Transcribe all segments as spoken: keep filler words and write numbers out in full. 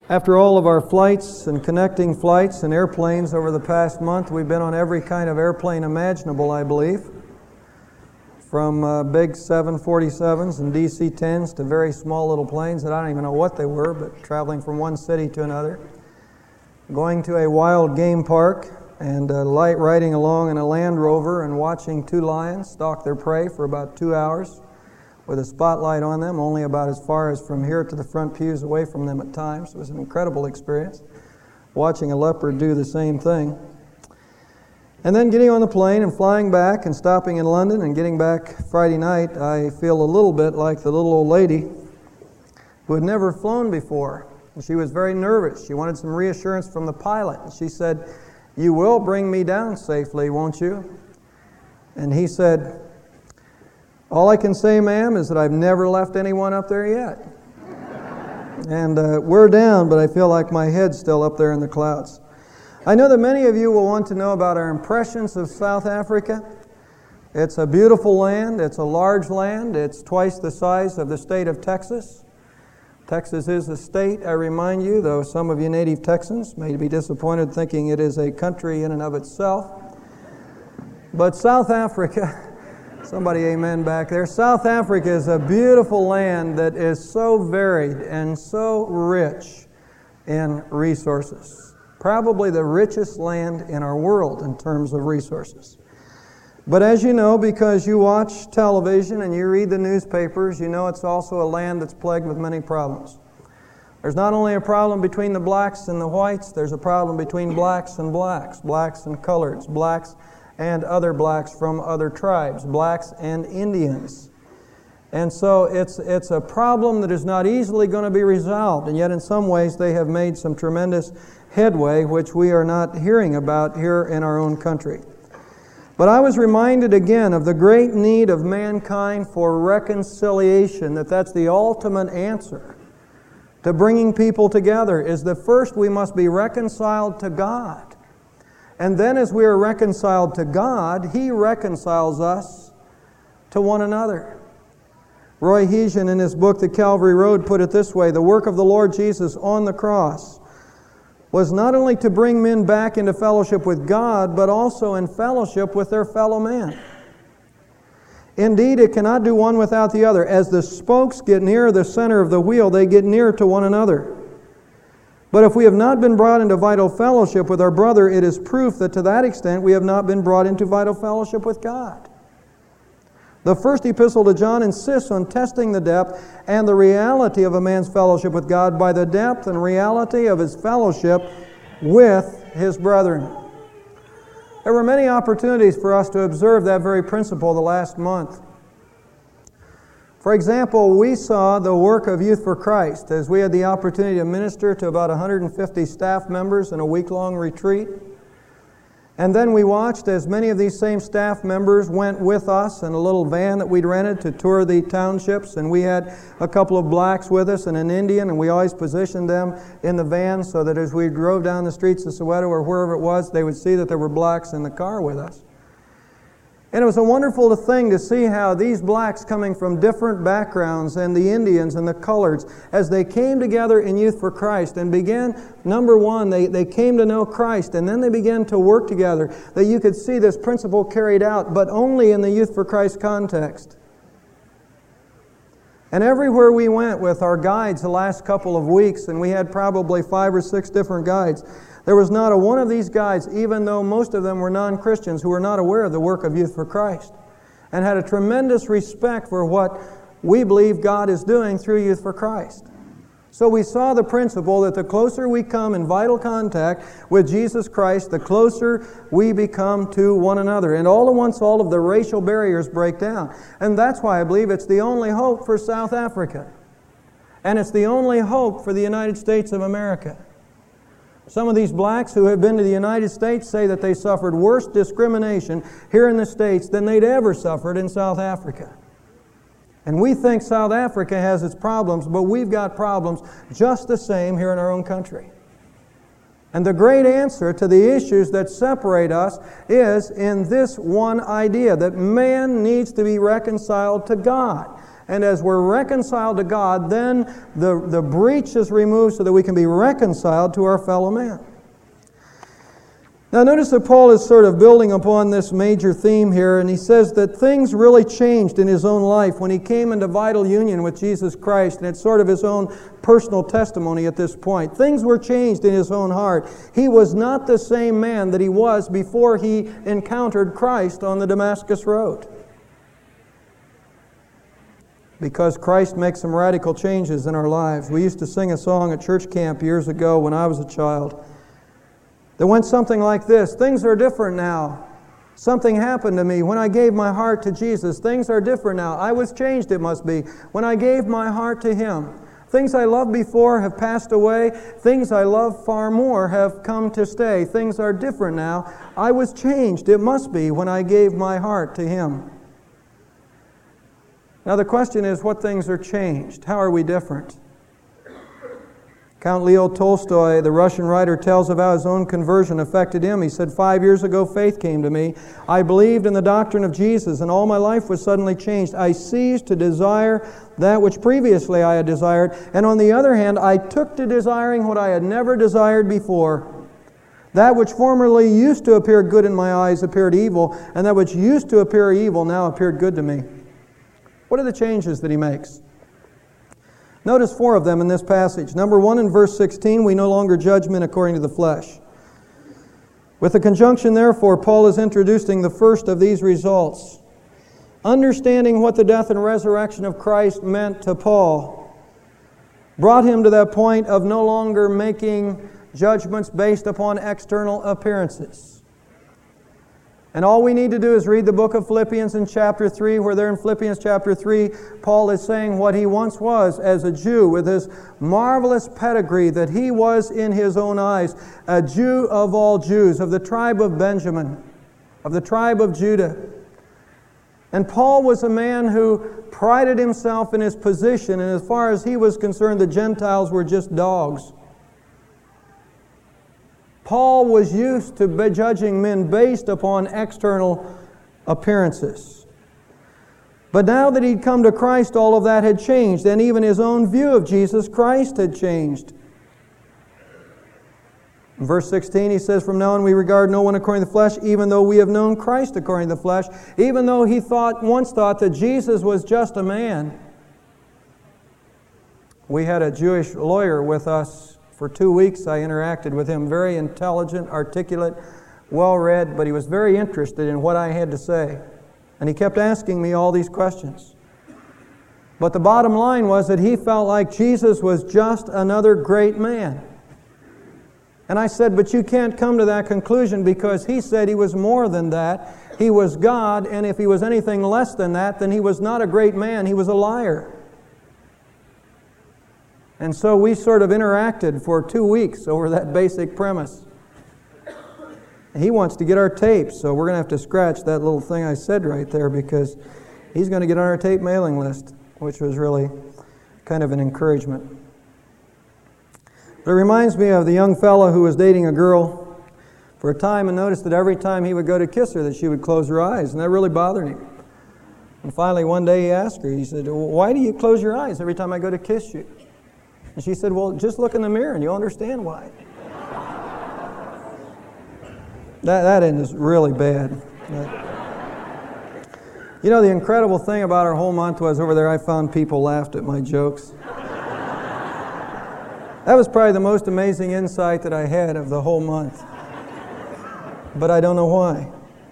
After all of our flights and connecting flights and airplanes over the past month, we've been on every kind of airplane imaginable, I believe. From uh, big seven forty-sevens and D C tens to very small little planes that I don't even know what they were, but traveling from one city to another. Going to a wild game park and uh, light riding along in a Land Rover and watching two lions stalk their prey for about two hours with a spotlight on them, only about as far as from here to the front pews away from them at times. It was an incredible experience, watching a leopard do the same thing. And then getting on the plane and flying back and stopping in London and getting back Friday night, I feel a little bit like the little old lady who had never flown before. And she was very nervous. She wanted some reassurance from the pilot. And she said, "You will bring me down safely, won't you?" And he said, "All I can say, ma'am, is that I've never left anyone up there yet." And uh, we're down, but I feel like my head's still up there in the clouds. I know that many of you will want to know about our impressions of South Africa. It's a beautiful land. It's a large land. It's twice the size of the state of Texas. Texas is a state, I remind you, though some of you native Texans may be disappointed thinking it is a country in and of itself. But South Africa, somebody amen back there, South Africa is a beautiful land that is so varied and so rich in resources. Probably the richest land in our world in terms of resources. But as you know, because you watch television and you read the newspapers, you know it's also a land that's plagued with many problems. There's not only a problem between the blacks and the whites, there's a problem between blacks and blacks, blacks and coloreds, blacks and other blacks from other tribes, blacks and Indians. And so it's it's a problem that is not easily going to be resolved, and yet in some ways they have made some tremendous headway, which we are not hearing about here in our own country. But I was reminded again of the great need of mankind for reconciliation, that that's the ultimate answer to bringing people together, is that first we must be reconciled to God. And then as we are reconciled to God, He reconciles us to one another. Roy Hesian in his book, The Calvary Road, put it this way: the work of the Lord Jesus on the cross was not only to bring men back into fellowship with God, but also in fellowship with their fellow man. Indeed, it cannot do one without the other. As the spokes get nearer the center of the wheel, they get nearer to one another. But if we have not been brought into vital fellowship with our brother, it is proof that to that extent we have not been brought into vital fellowship with God. The first epistle to John insists on testing the depth and the reality of a man's fellowship with God by the depth and reality of his fellowship with his brethren. There were many opportunities for us to observe that very principle the last month. For example, we saw the work of Youth for Christ as we had the opportunity to minister to about one hundred fifty staff members in a week-long retreat. And then we watched as many of these same staff members went with us in a little van that we'd rented to tour the townships. And we had a couple of blacks with us and an Indian, and we always positioned them in the van so that as we drove down the streets of Soweto or wherever it was, they would see that there were blacks in the car with us. And it was a wonderful thing to see how these blacks coming from different backgrounds and the Indians and the coloreds, as they came together in Youth for Christ and began, number one, they, they came to know Christ, and then they began to work together, that you could see this principle carried out, but only in the Youth for Christ context. And everywhere we went with our guides the last couple of weeks, and we had probably five or six different guides, there was not a one of these guides, even though most of them were non-Christians, who were not aware of the work of Youth for Christ and had a tremendous respect for what we believe God is doing through Youth for Christ. So we saw the principle that the closer we come in vital contact with Jesus Christ, the closer we become to one another. And all at once, all of the racial barriers break down. And that's why I believe it's the only hope for South Africa. And it's the only hope for the United States of America. Some of these blacks who have been to the United States say that they suffered worse discrimination here in the States than they'd ever suffered in South Africa. And we think South Africa has its problems, but we've got problems just the same here in our own country. And the great answer to the issues that separate us is in this one idea, that man needs to be reconciled to God. And as we're reconciled to God, then the, the breach is removed so that we can be reconciled to our fellow man. Now notice that Paul is sort of building upon this major theme here, and he says that things really changed in his own life when he came into vital union with Jesus Christ, and it's sort of his own personal testimony at this point. Things were changed in his own heart. He was not the same man that he was before he encountered Christ on the Damascus Road. Because Christ makes some radical changes in our lives. We used to sing a song at church camp years ago when I was a child that went something like this: things are different now. Something happened to me when I gave my heart to Jesus. Things are different now. I was changed, it must be, when I gave my heart to Him. Things I loved before have passed away. Things I love far more have come to stay. Things are different now. I was changed, it must be, when I gave my heart to Him. Now the question is, what things are changed? How are we different? Count Leo Tolstoy, the Russian writer, tells of how his own conversion affected him. He said, five years ago faith came to me. I believed in the doctrine of Jesus, and all my life was suddenly changed. I ceased to desire that which previously I had desired, and on the other hand, I took to desiring what I had never desired before. That which formerly used to appear good in my eyes appeared evil, and that which used to appear evil now appeared good to me. What are the changes that he makes? Notice four of them in this passage. Number one, in verse sixteen, we no longer judge men according to the flesh. With the conjunction, therefore, Paul is introducing the first of these results. Understanding what the death and resurrection of Christ meant to Paul brought him to that point of no longer making judgments based upon external appearances. And all we need to do is read the book of Philippians in chapter three, where there in Philippians chapter three, Paul is saying what he once was as a Jew, with his marvelous pedigree that he was in his own eyes, a Jew of all Jews, of the tribe of Benjamin, of the tribe of Judah. And Paul was a man who prided himself in his position, and as far as he was concerned, the Gentiles were just dogs. Paul was used to judging men based upon external appearances. But now that he'd come to Christ, all of that had changed, and even his own view of Jesus Christ had changed. In verse sixteen, he says, from now on we regard no one according to the flesh, even though we have known Christ according to the flesh. Even though he thought once thought that Jesus was just a man. We had a Jewish lawyer with us. For two weeks I interacted with him, very intelligent, articulate, well-read, but he was very interested in what I had to say. And he kept asking me all these questions. But the bottom line was that he felt like Jesus was just another great man. And I said, but you can't come to that conclusion, because he said he was more than that. He was God, and if he was anything less than that, then he was not a great man, he was a liar. And so we sort of interacted for two weeks over that basic premise. And he wants to get our tapes, so we're going to have to scratch that little thing I said right there, because he's going to get on our tape mailing list, which was really kind of an encouragement. But it reminds me of the young fellow who was dating a girl for a time and noticed that every time he would go to kiss her that she would close her eyes, and that really bothered him. And finally one day he asked her, he said, why do you close your eyes every time I go to kiss you? And she said, well, just look in the mirror and you'll understand why. that, that is really bad. You know, the incredible thing about our whole month was over there I found people laughed at my jokes. That was probably the most amazing insight that I had of the whole month. But I don't know why.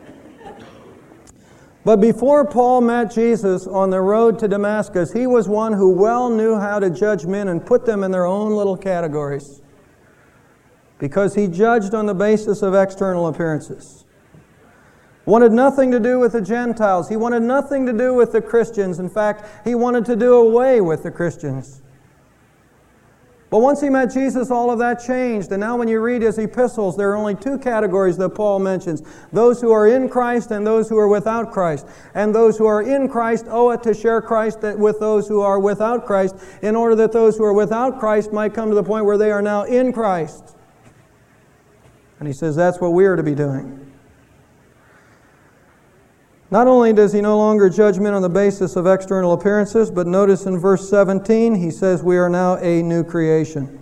But before Paul met Jesus on the road to Damascus, he was one who well knew how to judge men and put them in their own little categories, because he judged on the basis of external appearances. Wanted nothing to do with the Gentiles. He wanted nothing to do with the Christians. In fact, he wanted to do away with the Christians. But once he met Jesus, all of that changed. And now when you read his epistles, there are only two categories that Paul mentions. Those who are in Christ and those who are without Christ. And those who are in Christ owe it to share Christ with those who are without Christ, in order that those who are without Christ might come to the point where they are now in Christ. And he says that's what we are to be doing. Not only does he no longer judge men on the basis of external appearances, but notice in verse seventeen, he says we are now a new creation.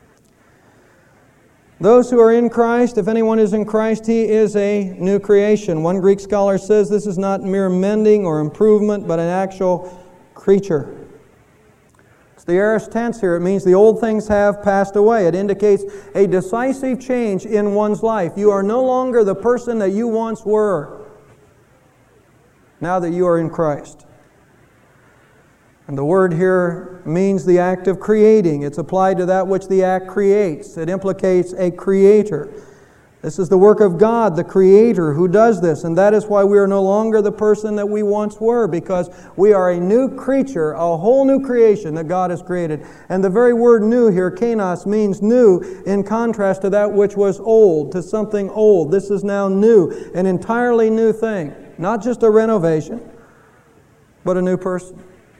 Those who are in Christ, if anyone is in Christ, he is a new creation. One Greek scholar says this is not mere mending or improvement, but an actual creature. It's the aorist tense here. It means the old things have passed away. It indicates a decisive change in one's life. You are no longer the person that you once were, now that you are in Christ. And the word here means the act of creating. It's applied to that which the act creates. It implicates a creator. This is the work of God, the Creator, who does this. And that is why we are no longer the person that we once were, because we are a new creature, a whole new creation that God has created. And the very word new here, kainos, means new in contrast to that which was old, to something old. This is now new, an entirely new thing. Not just a renovation, but a new person.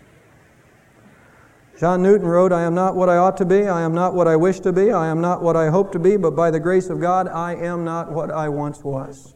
John Newton wrote, I am not what I ought to be, I am not what I wish to be, I am not what I hope to be, but by the grace of God, I am not what I once was.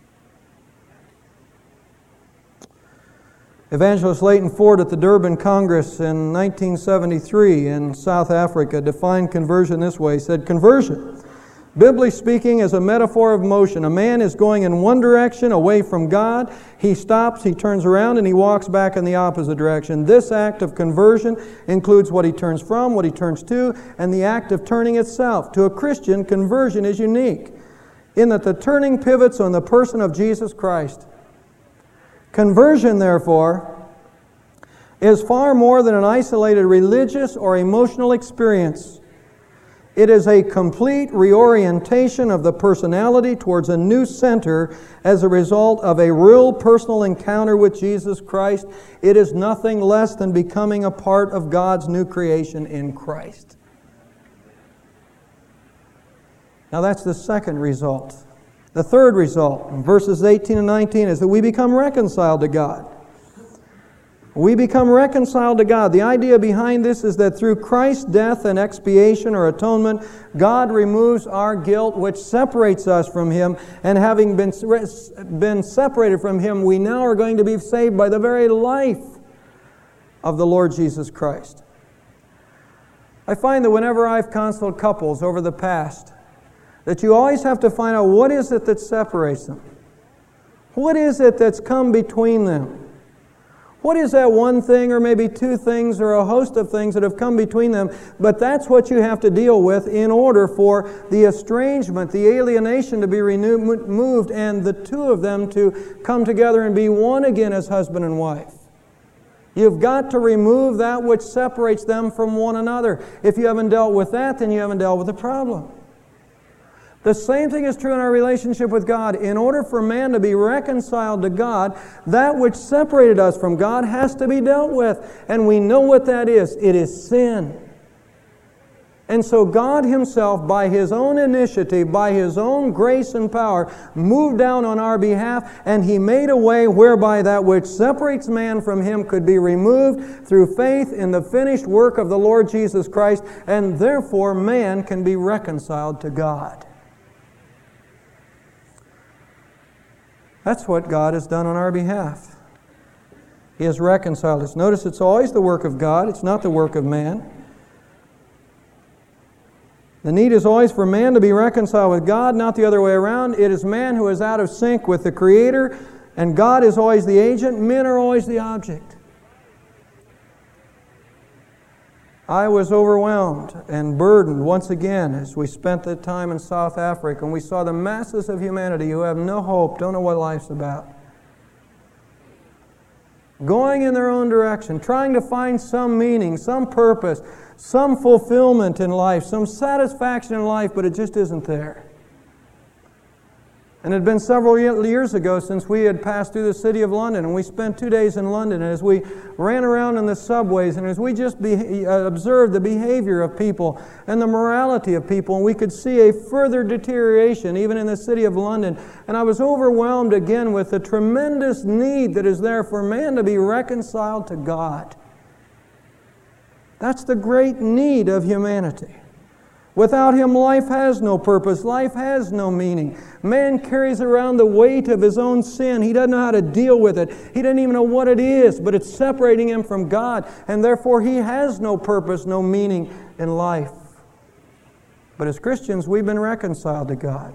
Evangelist Leighton Ford at the Durban Congress in nineteen seventy-three in South Africa defined conversion this way. He said, conversion, biblically speaking, is a metaphor of motion. A man is going in one direction away from God. He stops, he turns around, and he walks back in the opposite direction. This act of conversion includes what he turns from, what he turns to, and the act of turning itself. To a Christian, conversion is unique in that the turning pivots on the person of Jesus Christ. Conversion, therefore, is far more than an isolated religious or emotional experience. It is a complete reorientation of the personality towards a new center as a result of a real personal encounter with Jesus Christ. It is nothing less than becoming a part of God's new creation in Christ. Now that's the second result. The third result, in verses eighteen and nineteen, is that we become reconciled to God. We become reconciled to God. The idea behind this is that through Christ's death and expiation or atonement, God removes our guilt which separates us from Him. And having been, been separated from Him, we now are going to be saved by the very life of the Lord Jesus Christ. I find that whenever I've counseled couples over the past, that you always have to find out what is it that separates them. What is it that's come between them? What is that one thing or maybe two things or a host of things that have come between them? But that's what you have to deal with in order for the estrangement, the alienation to be removed, and the two of them to come together and be one again as husband and wife. You've got to remove that which separates them from one another. If you haven't dealt with that, then you haven't dealt with the problem. The same thing is true in our relationship with God. In order for man to be reconciled to God, that which separated us from God has to be dealt with. And we know what that is. It is sin. And so God Himself, by His own initiative, by His own grace and power, moved down on our behalf, and He made a way whereby that which separates man from Him could be removed through faith in the finished work of the Lord Jesus Christ, and therefore man can be reconciled to God. That's what God has done on our behalf. He has reconciled us. Notice it's always the work of God. It's not the work of man. The need is always for man to be reconciled with God, not the other way around. It is man who is out of sync with the Creator, and God is always the agent. Men are always the object. I was overwhelmed and burdened once again as we spent the time in South Africa and we saw the masses of humanity who have no hope, don't know what life's about. Going in their own direction, trying to find some meaning, some purpose, some fulfillment in life, some satisfaction in life, but it just isn't there. And it had been several years ago since we had passed through the city of London, and we spent two days in London. And as we ran around in the subways, and as we just be, uh, observed the behavior of people and the morality of people, and we could see a further deterioration even in the city of London. And I was overwhelmed again with the tremendous need that is there for man to be reconciled to God. That's the great need of humanity. Without Him, life has no purpose. Life has no meaning. Man carries around the weight of his own sin. He doesn't know how to deal with it. He doesn't even know what it is, but it's separating him from God, and therefore he has no purpose, no meaning in life. But as Christians, we've been reconciled to God.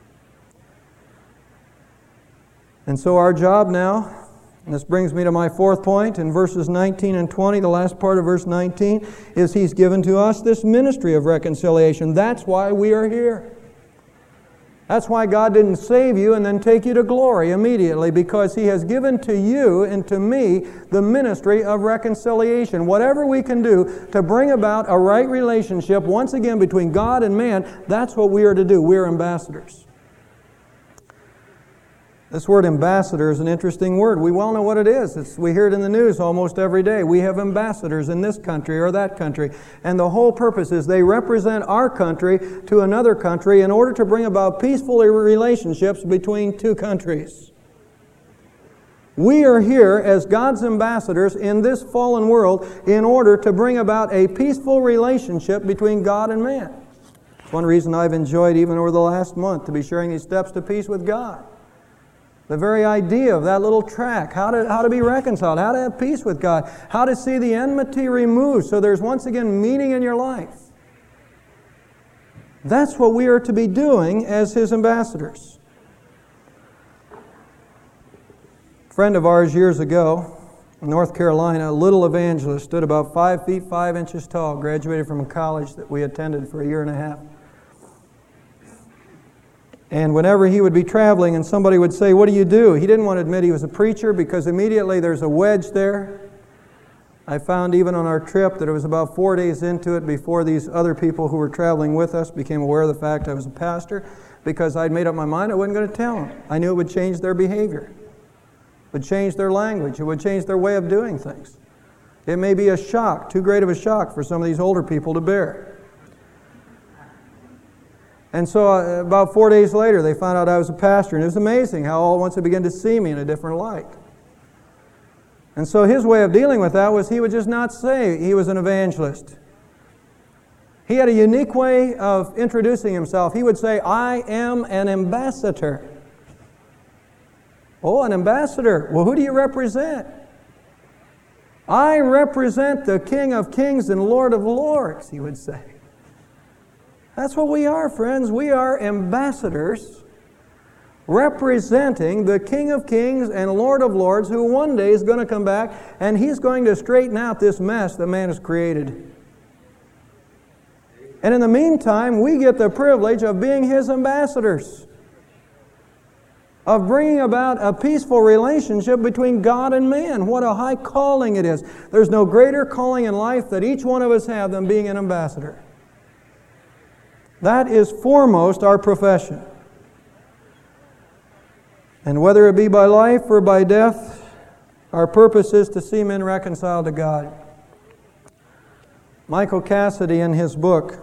And so our job now, and this brings me to my fourth point in verses nineteen and twenty, the last part of verse nineteen, is He's given to us this ministry of reconciliation. That's why we are here. That's why God didn't save you and then take you to glory immediately, because He has given to you and to me the ministry of reconciliation. Whatever we can do to bring about a right relationship once again between God and man, that's what we are to do. We're ambassadors. This word ambassador is an interesting word. We well know what it is. It's, we hear it in the news almost every day. We have ambassadors in this country or that country. And the whole purpose is they represent our country to another country in order to bring about peaceful relationships between two countries. We are here as God's ambassadors in this fallen world in order to bring about a peaceful relationship between God and man. It's one reason I've enjoyed, even over the last month, to be sharing these steps to peace with God. The very idea of that little track, how to, how to be reconciled, how to have peace with God, how to see the enmity removed so there's once again meaning in your life. That's what we are to be doing as His ambassadors. A friend of ours years ago in North Carolina, a little evangelist, stood about five feet five inches tall, graduated from a college that we attended for a year and a half. And whenever he would be traveling and somebody would say, "What do you do?" he didn't want to admit he was a preacher, because immediately there's a wedge there. I found even on our trip that it was about four days into it before these other people who were traveling with us became aware of the fact I was a pastor, because I'd made up my mind I wasn't going to tell them. I knew it would change their behavior. It would change their language. It would change their way of doing things. It may be a shock, too great of a shock for some of these older people to bear. And so uh, about four days later, they found out I was a pastor, and it was amazing how all at once they began to see me in a different light. And so his way of dealing with that was he would just not say he was an evangelist. He had a unique way of introducing himself. He would say, "I am an ambassador." "Oh, an ambassador. Well, who do you represent?" "I represent the King of Kings and Lord of Lords," he would say. That's what we are, friends. We are ambassadors representing the King of Kings and Lord of Lords, who one day is going to come back and He's going to straighten out this mess that man has created. And in the meantime, we get the privilege of being His ambassadors, of bringing about a peaceful relationship between God and man. What a high calling it is. There's no greater calling in life that each one of us have than being an ambassador. That is foremost our profession. And whether it be by life or by death, our purpose is to see men reconciled to God. Michael Cassidy, in his book,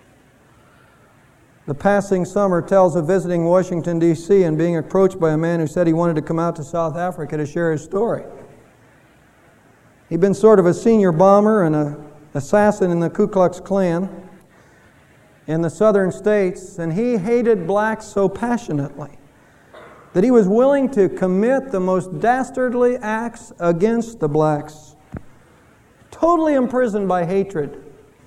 The Passing Summer, tells of visiting Washington, D C and being approached by a man who said he wanted to come out to South Africa to share his story. He'd been sort of a senior bomber and an assassin in the Ku Klux Klan in the southern states, and he hated blacks so passionately that he was willing to commit the most dastardly acts against the blacks, totally imprisoned by hatred.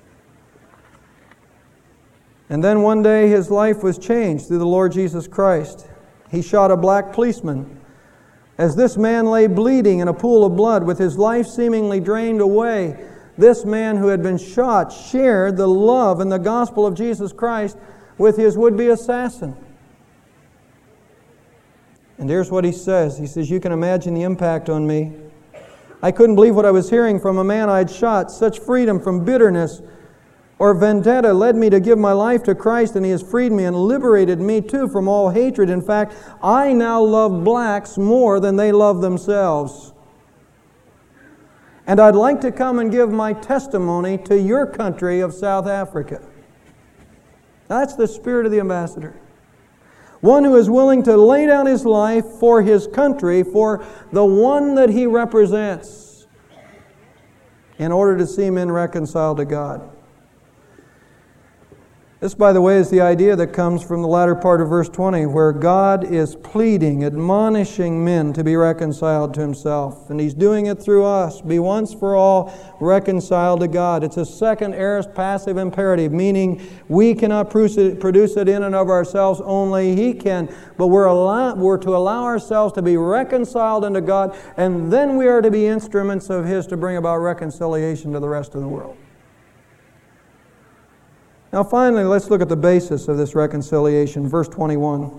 And then one day his life was changed through the Lord Jesus Christ. He shot a black policeman. As this man lay bleeding in a pool of blood with his life seemingly drained away, this man who had been shot shared the love and the gospel of Jesus Christ with his would-be assassin. And here's what he says. He says, "You can imagine the impact on me. I couldn't believe what I was hearing from a man I'd shot. Such freedom from bitterness or vendetta led me to give my life to Christ, and He has freed me and liberated me too from all hatred. In fact, I now love blacks more than they love themselves. And I'd like to come and give my testimony to your country of South Africa." That's the spirit of the ambassador. One who is willing to lay down his life for his country, for the one that he represents, in order to see men reconciled to God. This, by the way, is the idea that comes from the latter part of verse twenty, where God is pleading, admonishing men to be reconciled to Himself. And He's doing it through us. Be once for all reconciled to God. It's a second aorist passive imperative, meaning we cannot produce it in and of ourselves, only He can. But we're, allow, we're to allow ourselves to be reconciled unto God, and then we are to be instruments of His to bring about reconciliation to the rest of the world. Now finally, let's look at the basis of this reconciliation. Verse twenty-one.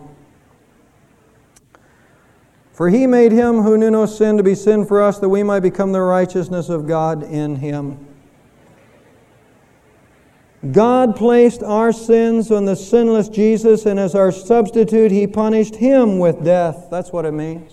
For He made Him who knew no sin to be sin for us, that we might become the righteousness of God in Him. God placed our sins on the sinless Jesus, and as our substitute, He punished Him with death. That's what it means.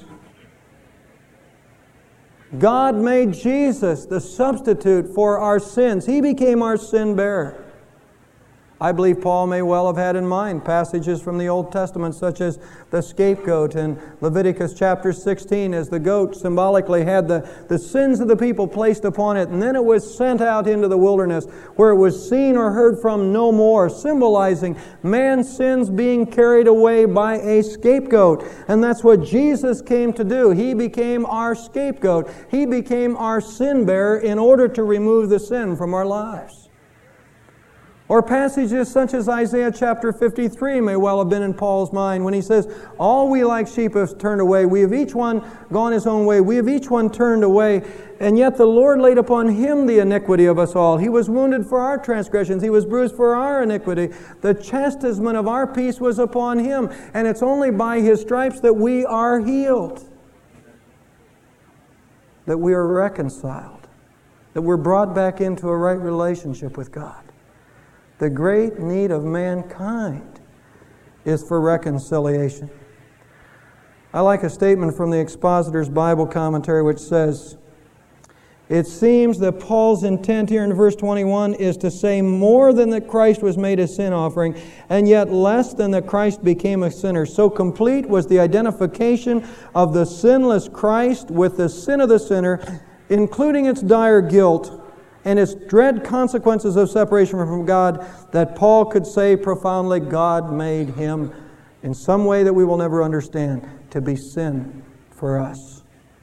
God made Jesus the substitute for our sins. He became our sin bearer. I believe Paul may well have had in mind passages from the Old Testament such as the scapegoat in Leviticus chapter sixteen, as the goat symbolically had the, the sins of the people placed upon it, and then it was sent out into the wilderness where it was seen or heard from no more, symbolizing man's sins being carried away by a scapegoat. And that's what Jesus came to do. He became our scapegoat. He became our sin bearer in order to remove the sin from our lives. Or passages such as Isaiah chapter fifty-three may well have been in Paul's mind when he says, all we like sheep have turned away. We have each one gone his own way. We have each one turned away. And yet the Lord laid upon Him the iniquity of us all. He was wounded for our transgressions. He was bruised for our iniquity. The chastisement of our peace was upon Him. And it's only by His stripes that we are healed. That we are reconciled. That we're brought back into a right relationship with God. The great need of mankind is for reconciliation. I like a statement from the Expositor's Bible Commentary which says, it seems that Paul's intent here in verse twenty-one is to say more than that Christ was made a sin offering, and yet less than that Christ became a sinner. So complete was the identification of the sinless Christ with the sin of the sinner, including its dire guilt and its dread consequences of separation from God, that Paul could say profoundly, God made Him in some way that we will never understand to be sin for us.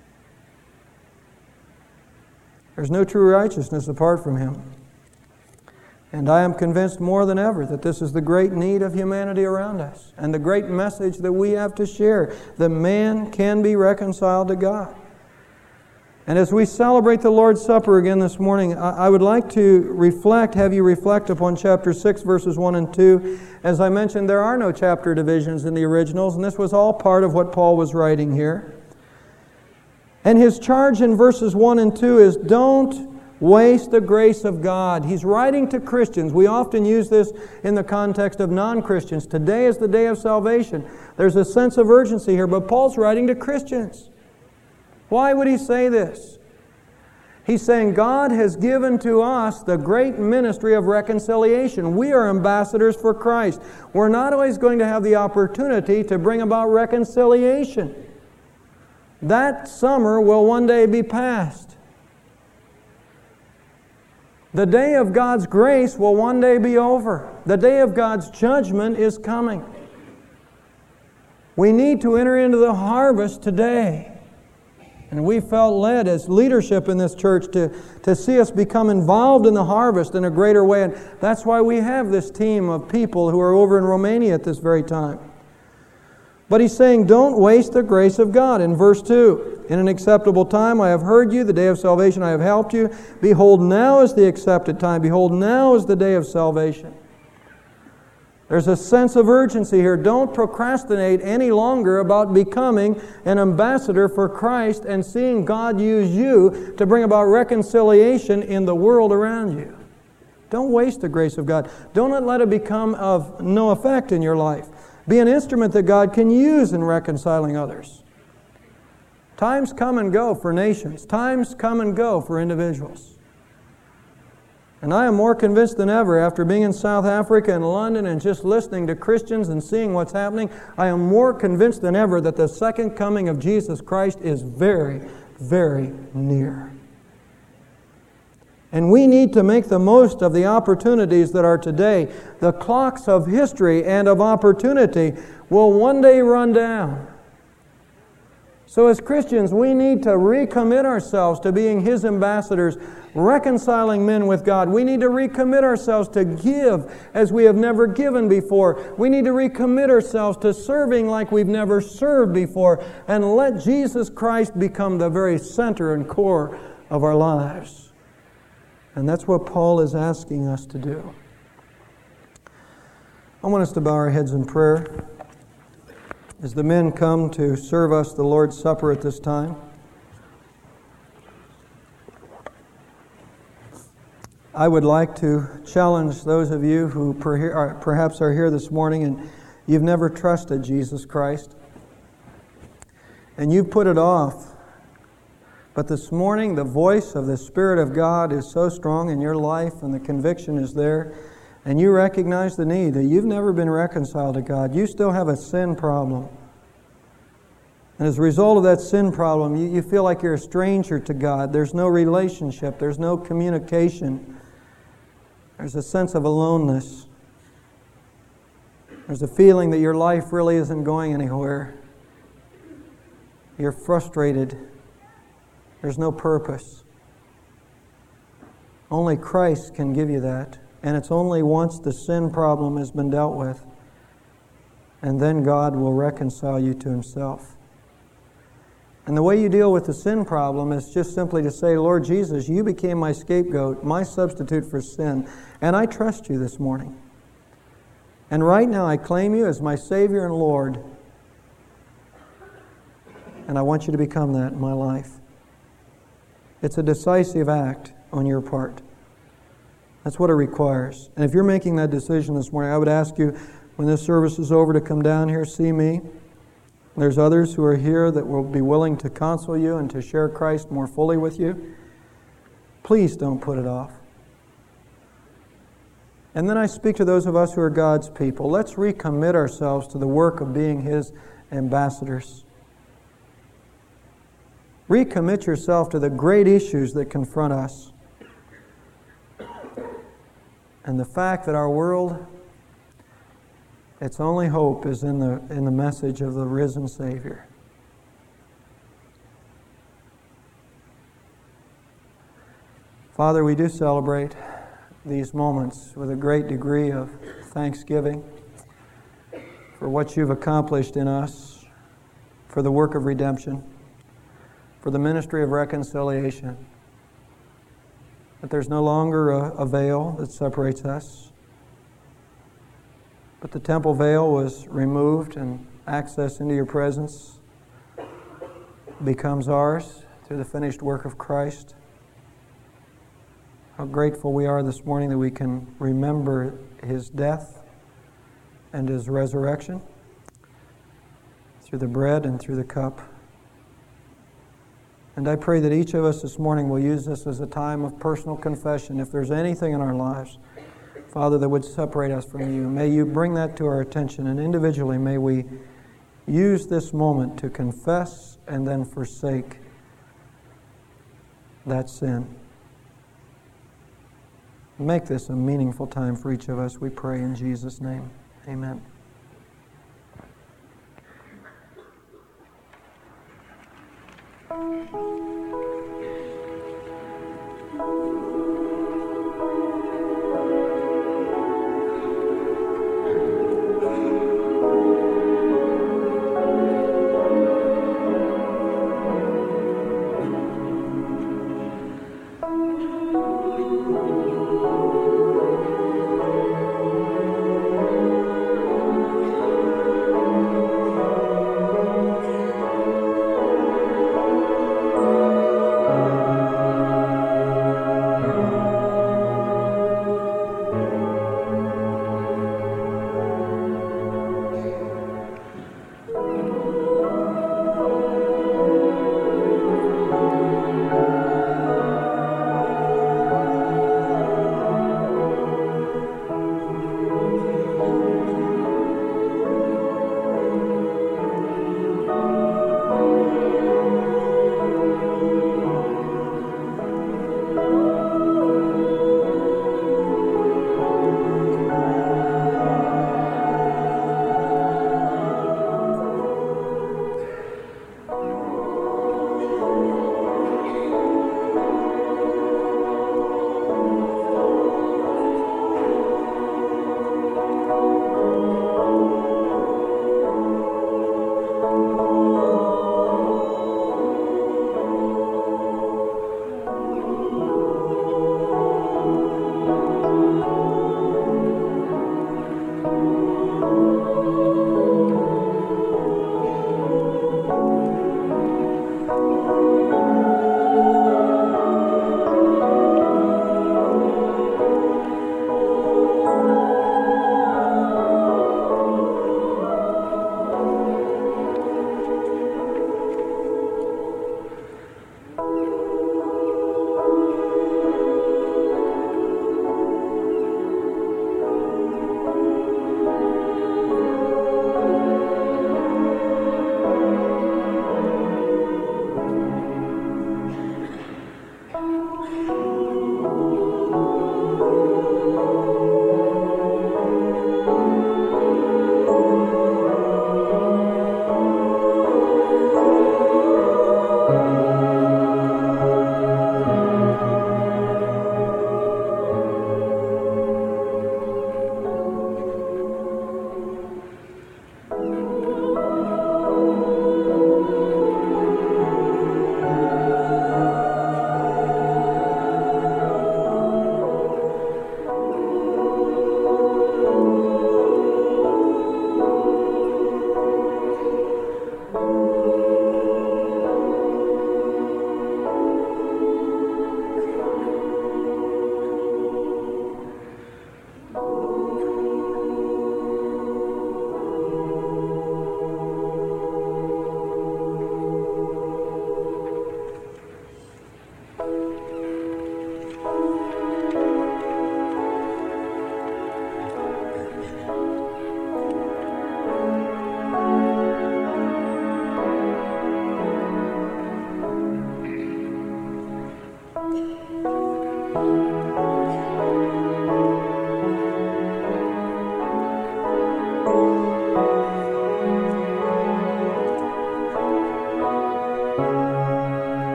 There's no true righteousness apart from Him. And I am convinced more than ever that this is the great need of humanity around us and the great message that we have to share, that man can be reconciled to God. And as we celebrate the Lord's Supper again this morning, I would like to reflect, have you reflect upon chapter six, verses one and two. As I mentioned, there are no chapter divisions in the originals, and this was all part of what Paul was writing here. And his charge in verses one and two is, don't waste the grace of God. He's writing to Christians. We often use this in the context of non-Christians. Today is the day of salvation. There's a sense of urgency here, but Paul's writing to Christians. Why would he say this? He's saying God has given to us the great ministry of reconciliation. We are ambassadors for Christ. We're not always going to have the opportunity to bring about reconciliation. That summer will one day be past. The day of God's grace will one day be over. The day of God's judgment is coming. We need to enter into the harvest today. And we felt led as leadership in this church to, to see us become involved in the harvest in a greater way. And that's why we have this team of people who are over in Romania at this very time. But he's saying, don't waste the grace of God. In verse two, in an acceptable time I have heard you, the day of salvation I have helped you. Behold, now is the accepted time. Behold, now is the day of salvation. There's a sense of urgency here. Don't procrastinate any longer about becoming an ambassador for Christ and seeing God use you to bring about reconciliation in the world around you. Don't waste the grace of God. Don't let it become of no effect in your life. Be an instrument that God can use in reconciling others. Times come and go for nations. Times come and go for individuals. And I am more convinced than ever, after being in South Africa and London and just listening to Christians and seeing what's happening, I am more convinced than ever that the second coming of Jesus Christ is very, very near. And we need to make the most of the opportunities that are today. The clocks of history and of opportunity will one day run down. So as Christians, we need to recommit ourselves to being His ambassadors, reconciling men with God. We need to recommit ourselves to give as we have never given before. We need to recommit ourselves to serving like we've never served before, and let Jesus Christ become the very center and core of our lives. And that's what Paul is asking us to do. I want us to bow our heads in prayer as the men come to serve us the Lord's Supper at this time. I would like to challenge those of you who perhaps are here this morning and you've never trusted Jesus Christ, and you've put it off. But this morning, the voice of the Spirit of God is so strong in your life, and the conviction is there, and you recognize the need that you've never been reconciled to God. You still have a sin problem. And as a result of that sin problem, you, you feel like you're a stranger to God. There's no relationship. There's no communication. There's a sense of aloneness. There's a feeling that your life really isn't going anywhere. You're frustrated. There's no purpose. Only Christ can give you that. And it's only once the sin problem has been dealt with, and then God will reconcile you to Himself. And the way you deal with the sin problem is just simply to say, Lord Jesus, You became my scapegoat, my substitute for sin, and I trust You this morning. And right now I claim You as my Savior and Lord, and I want You to become that in my life. It's a decisive act on your part. That's what it requires. And if you're making that decision this morning, I would ask you, when this service is over, to come down here, see me. There's others who are here that will be willing to counsel you and to share Christ more fully with you. Please don't put it off. And then I speak to those of us who are God's people. Let's recommit ourselves to the work of being His ambassadors. Recommit yourself to the great issues that confront us. And the fact that our world, its only hope is in the, in the message of the risen Savior. Father, we do celebrate these moments with a great degree of thanksgiving for what You've accomplished in us, for the work of redemption, for the ministry of reconciliation. That there's no longer a, a veil that separates us, but the temple veil was removed and access into Your presence becomes ours through the finished work of Christ. How grateful we are this morning that we can remember His death and His resurrection through the bread and through the cup. And I pray that each of us this morning will use this as a time of personal confession. If there's anything in our lives, Father, that would separate us from You, may You bring that to our attention. And individually, may we use this moment to confess and then forsake that sin. Make this a meaningful time for each of us, we pray in Jesus' name. Amen.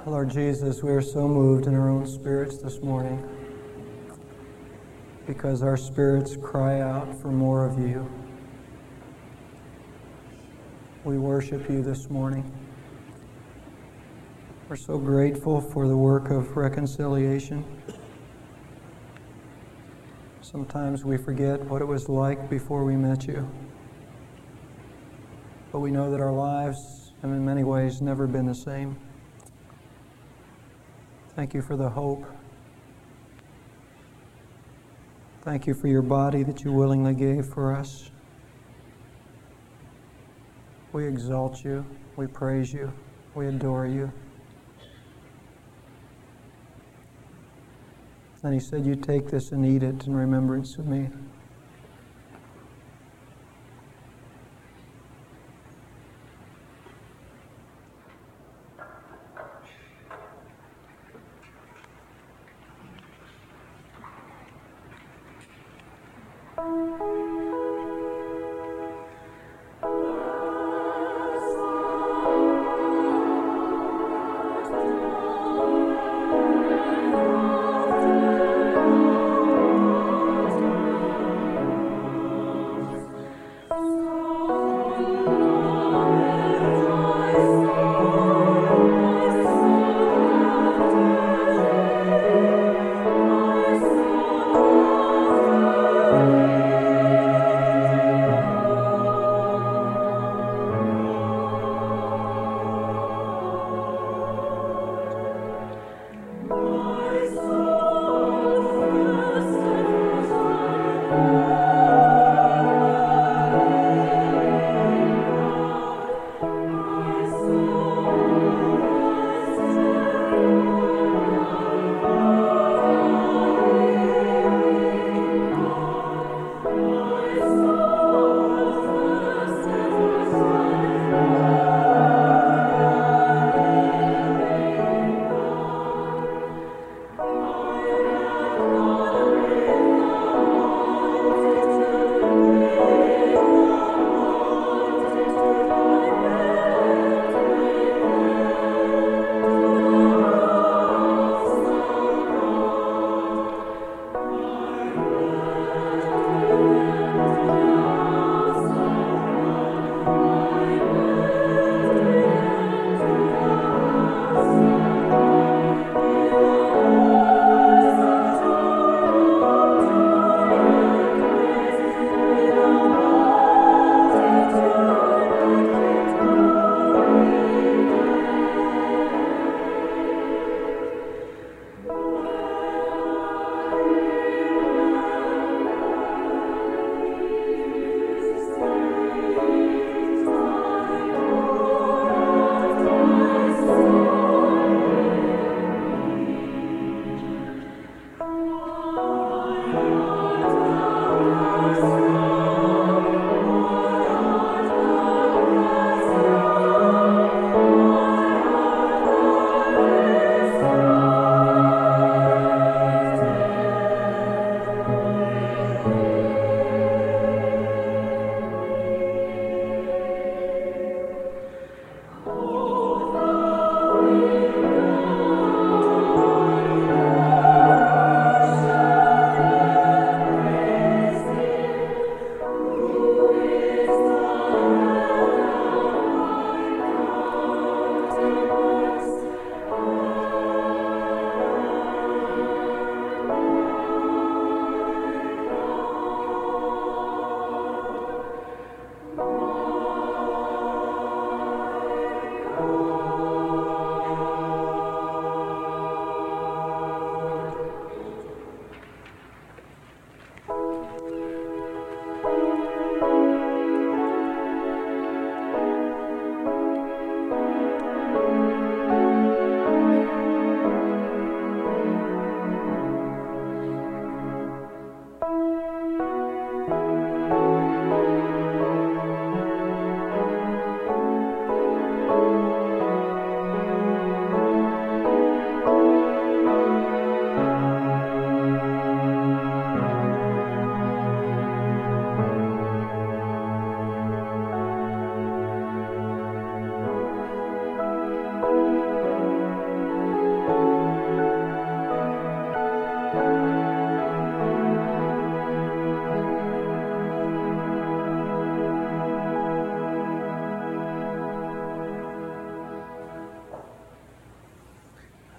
Lord Jesus, we are so moved in our own spirits this morning because our spirits cry out for more of you. We worship you this morning. We're so grateful for the work of reconciliation. Sometimes we forget what it was like before we met you. But we know that our lives have in many ways never been the same. Thank you for the hope. Thank you for your body that you willingly gave for us. We exalt you. We praise you. We adore you. And he said, you take this and eat it in remembrance of me.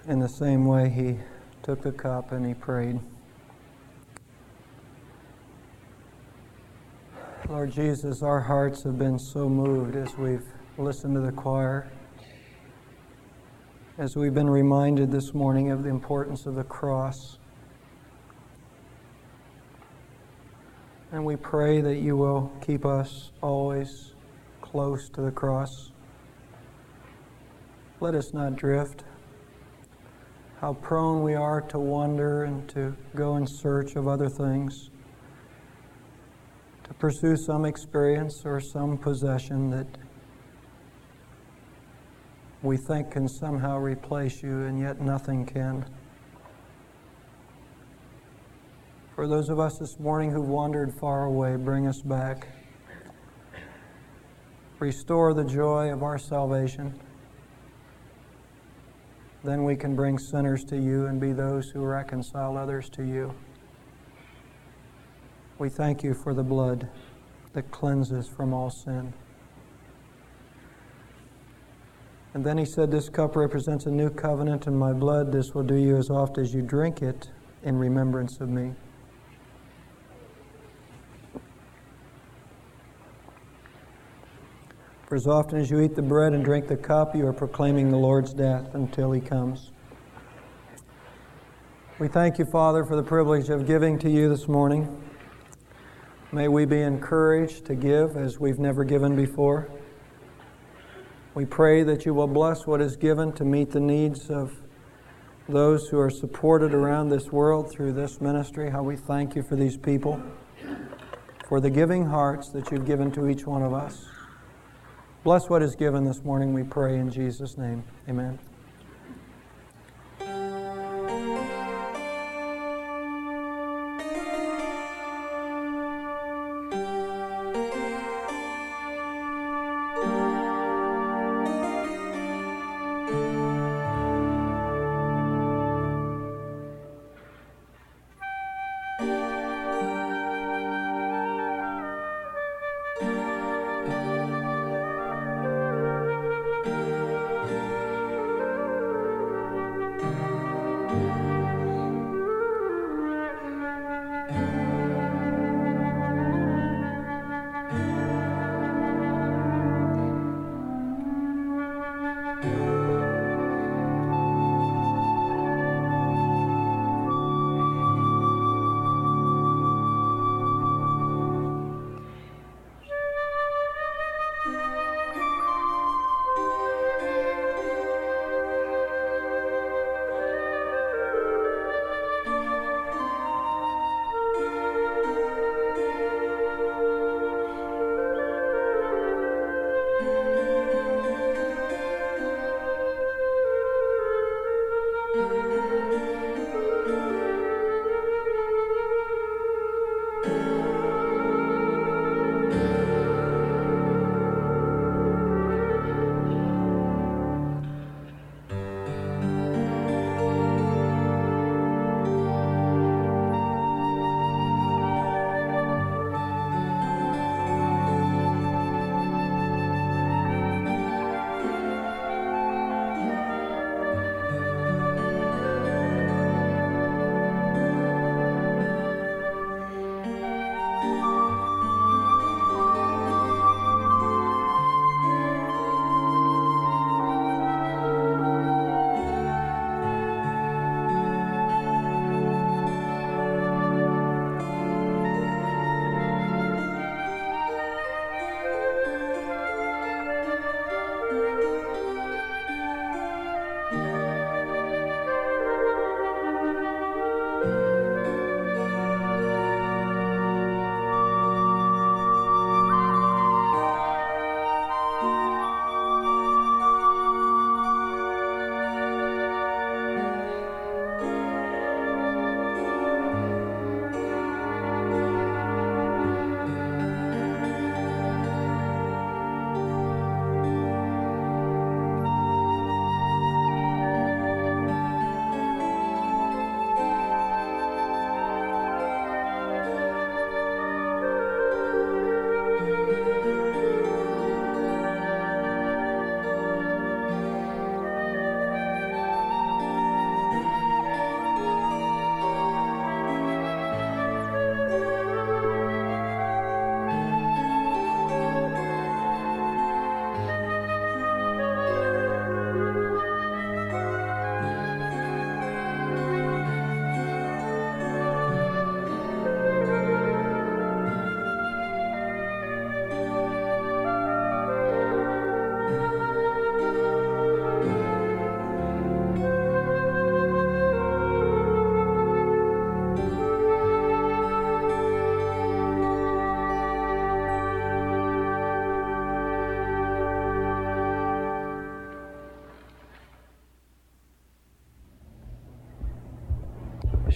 in the same way, he took the cup and he prayed. Lord Jesus, our hearts have been so moved as we've listened to the choir, as we've been reminded this morning of the importance of the cross. And we pray that you will keep us always close to the cross. Let us not drift. How prone we are to wander and to go in search of other things, to pursue some experience or some possession that we think can somehow replace you, and yet nothing can. For those of us this morning who've wandered far away, bring us back. Restore the joy of our salvation. Then we can bring sinners to you and be those who reconcile others to you. We thank you for the blood that cleanses from all sin. And then he said, this cup represents a new covenant in my blood. This will do you as oft as you drink it in remembrance of me. For as often as you eat the bread and drink the cup, you are proclaiming the Lord's death until he comes. We thank you, Father, for the privilege of giving to you this morning. May we be encouraged to give as we've never given before. We pray that you will bless what is given to meet the needs of those who are supported around this world through this ministry. How we thank you for these people, for the giving hearts that you've given to each one of us. Bless what is given this morning, we pray in Jesus' name. Amen.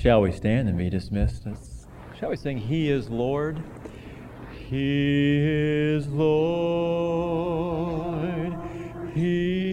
Shall we stand and be dismissed? Shall we sing, He is Lord? He is Lord. He